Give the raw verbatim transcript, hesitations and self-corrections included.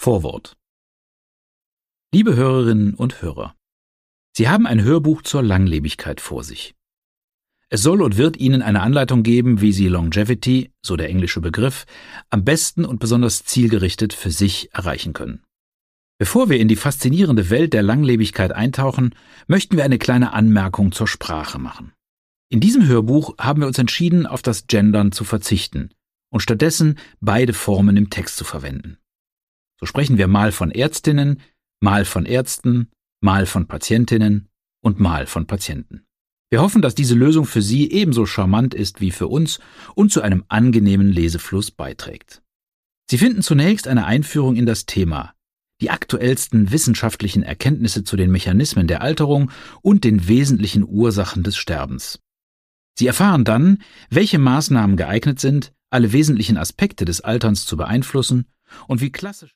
Vorwort. Liebe Hörerinnen und Hörer, Sie haben ein Hörbuch zur Langlebigkeit vor sich. Es soll und wird Ihnen eine Anleitung geben, wie Sie Longevity, so der englische Begriff, am besten und besonders zielgerichtet für sich erreichen können. Bevor wir in die faszinierende Welt der Langlebigkeit eintauchen, möchten wir eine kleine Anmerkung zur Sprache machen. In diesem Hörbuch haben wir uns entschieden, auf das Gendern zu verzichten und stattdessen beide Formen im Text zu verwenden. So sprechen wir mal von Ärztinnen, mal von Ärzten, mal von Patientinnen und mal von Patienten. Wir hoffen, dass diese Lösung für Sie ebenso charmant ist wie für uns und zu einem angenehmen Lesefluss beiträgt. Sie finden zunächst eine Einführung in das Thema, die aktuellsten wissenschaftlichen Erkenntnisse zu den Mechanismen der Alterung und den wesentlichen Ursachen des Sterbens. Sie erfahren dann, welche Maßnahmen geeignet sind, alle wesentlichen Aspekte des Alterns zu beeinflussen und wie klassisch